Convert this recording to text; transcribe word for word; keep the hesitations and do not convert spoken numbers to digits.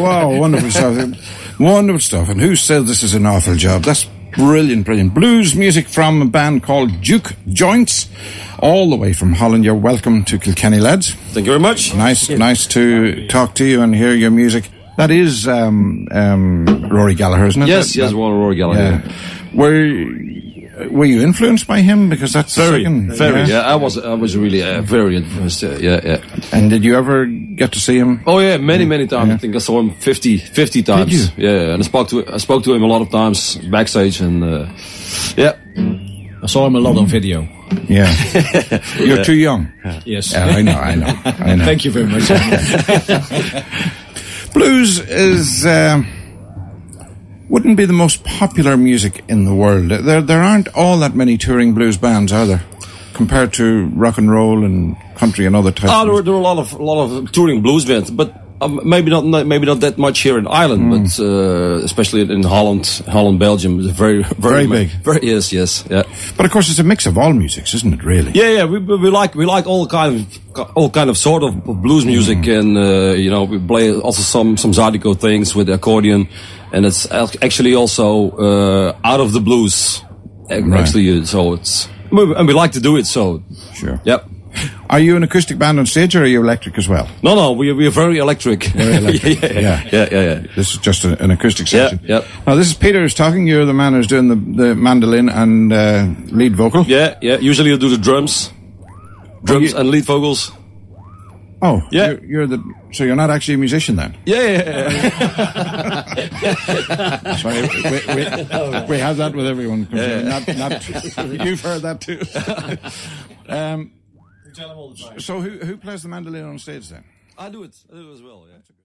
wow, wonderful stuff. Wonderful stuff. And who says this is an awful job? That's brilliant, brilliant. Blues music from a band called Duke Joints, all the way from Holland. You're welcome to Kilkenny, lads. Thank you very much. Nice, nice to talk to you and hear your music. That is um, um, Rory Gallagher, isn't it? Yes, that, yes, that, one of Rory Gallagher. Yeah. Were Were you influenced by him? Because that's very, second, very. Yeah. yeah, I was, I was really uh, very influenced. Uh, yeah, yeah. And did you ever get to see him? Oh yeah, many, many times. Yeah. I think I saw him fifty, fifty times. Did you? Yeah, and I spoke to, I spoke to him a lot of times backstage, and uh, yeah, I saw him a lot on video. Yeah, you're yeah. too young. Yes, yeah, I know, I know, I know. Thank you very much. Blues is. Um, wouldn't be the most popular music in the world. There there aren't all that many touring blues bands, are there? Compared to rock and roll and country and other types. Oh, of there, there are a lot of a lot of touring blues bands, but um, maybe not maybe not that much here in Ireland, mm. but uh, especially in Holland, Holland, Belgium, is very very very, big. Very yes, yes, yeah. But of course, it's a mix of all musics, isn't it? Really? Yeah, yeah. We we like we like all kind of all kind of sort of blues music, mm. and uh, you know we play also some some Zydeco things with the accordion. And it's actually also uh, out of the blues, actually. Right. So it's and we like to do it. So sure. Yep. Are you an acoustic band on stage, or are you electric as well? No, no, we we are very electric. Very electric. yeah, yeah, yeah, yeah, yeah. This is just a, an acoustic section. Yeah, yeah. Now this is Peter who's talking. You're the man who's doing the the mandolin and uh, lead vocal. Yeah, yeah. Usually you do the drums, drums you, and lead vocals. Oh, yeah. You're, you're the so you're not actually a musician then? Yeah, yeah. yeah. Sorry, we, we, we have that with everyone. Yeah. Not, not, you've heard that too. um, we tell them all the time. So who who plays the mandolin on stage then? I do it. I do it as well. Yeah.